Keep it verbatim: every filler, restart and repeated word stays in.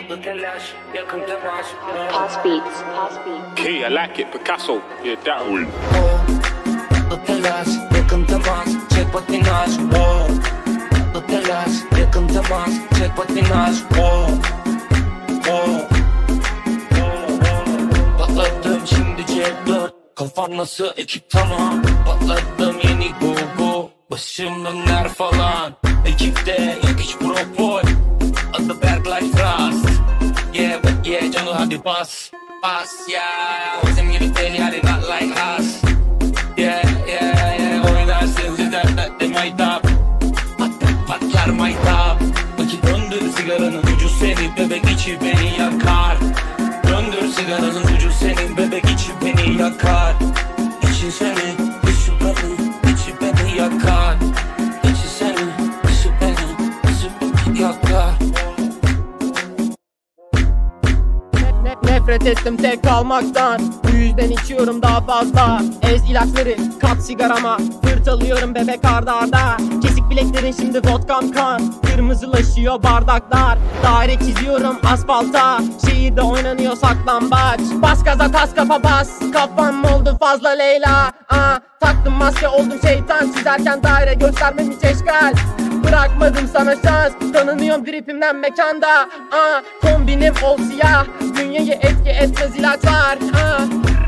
Past beats, past beats. Key, I like it. Picasso, yeah, that one. Telaş, yakın temas, çek patinaj. Telaş, yakın temas, çek patinaj. Patladım şimdi C dört, kafam nasıl ekip tamam. Patladım yeni go go, başımda ner falan. Ekipte yok hiç propol, adı Berglife Frost. Yeah but yeah canı hadi bas, bas yeah. Bizim gibi deli hadi not like us. Yeah yeah yeah oynarsın sizler de maytap. Patlar maytap. Vakit döndür sigaranın ucu seni, bebek içi beni yakar. Döndür sigaranın ucu senin, bebek içi beni yakar. İçi seni, dışı beni, içi beni yakar. İçi seni, dışı beni, dışı beni yakar. Nefret ettim tek kalmaktan, bu yüzden içiyorum daha fazla. Ez ilaçları kat sigarama, fırtalıyorum bebek arda arda. Kesik bileklerin şimdi vodkam kan, kırmızılaşıyor bardaklar. Daire çiziyorum asfalta, şehirde oynanıyor saklambaç. Bas gaza tas kafa bas, kafam oldu fazla Leyla. Aa, taktım maske oldum şeytan, çizerken daire göstermem hiç eşkal. Bırakmadım sana şans, tanınıyorum dripimden mekanda. Aa, kombinim ol siyah, dünyayı etki etmez ilaçlar. Aa,